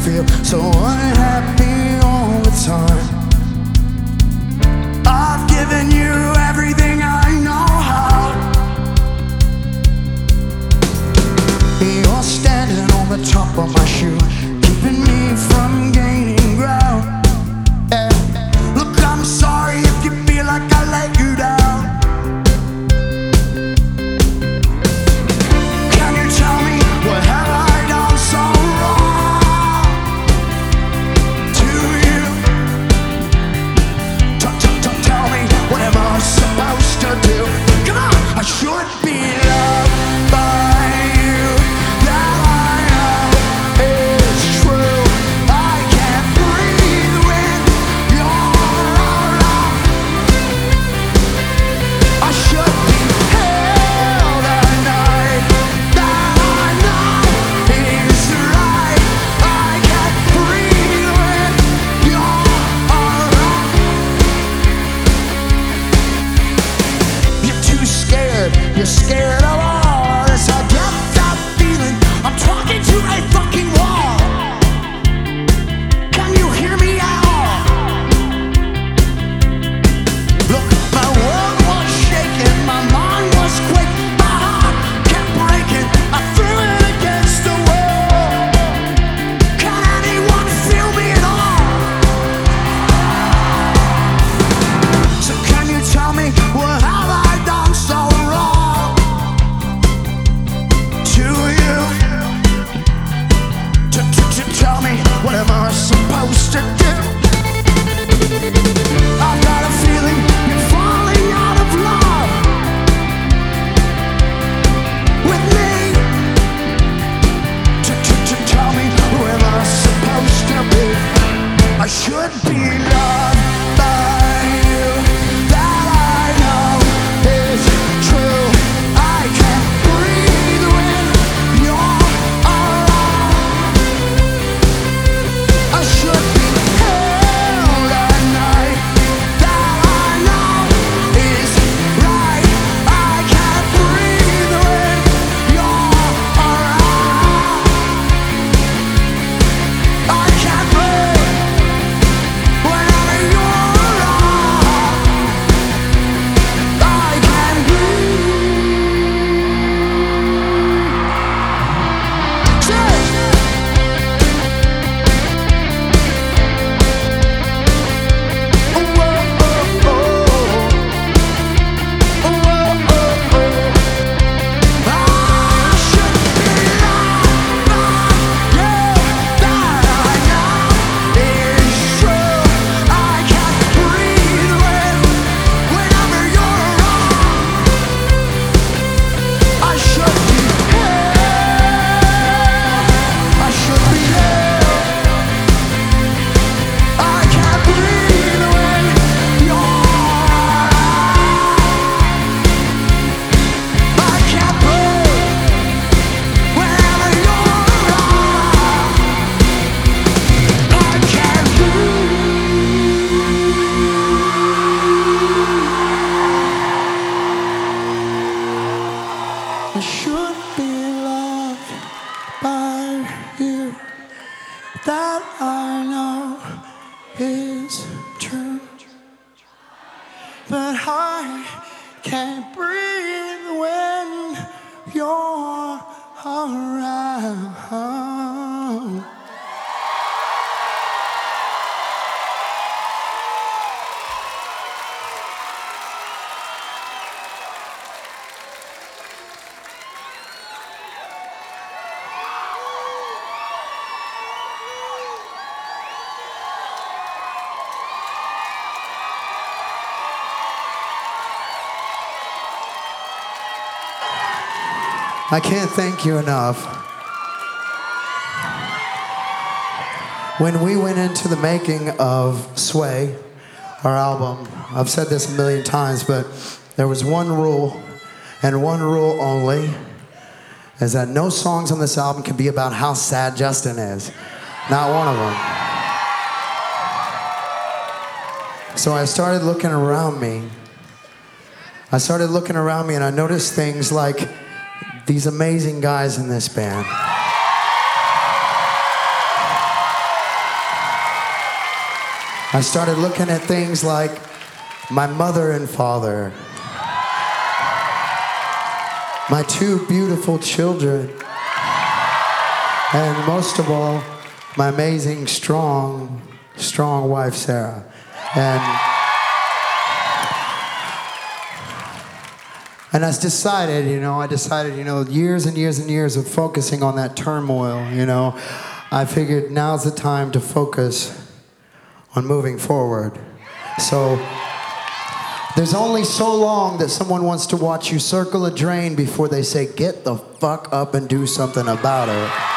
feel so unhappy all the time. I've given you everything I know how. You're standing on the top of my shoe, keeping me from gaining ground. Yeah. Look, I'm sorry if you feel like I let you down. Can you tell me what have I done so wrong to you? Tell me what am I supposed to do? Come on, I should be loved by you. That I know is true. I can't breathe when you're around. I should be held at night. That I know is right. I can't breathe when you're around. You're too scared. You're scared of all this. I get that feeling I'm talking to a fucking wall. Can you hear me at all? Look, my world was shaking, my mind was quaking, my heart kept breaking. I threw it against the wall. Can anyone feel me at all? So can you tell me what have I done so wrong to you? Tell me what am I supposed to do? I've got a feeling you're falling out of love with me. Tell me who am I supposed to be? I should be loved by you. That I know is true. I can't breathe when you're around. I should be held at night. That I know is right. I can't breathe when you're around. I can't breathe whenever you're around. I can't breathe. I should be loved by you. That I know is true. But I can't breathe when you're around. I can't thank you enough. When we went into the making of Sway, our album, I've said this a million times, but there was one rule, and one rule only, is that no songs on this album can be about how sad Justin is. Not one of them. So I started looking around me. I noticed things like these amazing guys in this band. I started looking at things like my mother and father, my two beautiful children, and most of all, my amazing, strong wife, Sarah. And I decided, years and years and years of focusing on that turmoil, I figured now's the time to focus on moving forward. So there's only so long that someone wants to watch you circle a drain before they say, get the fuck up and do something about it.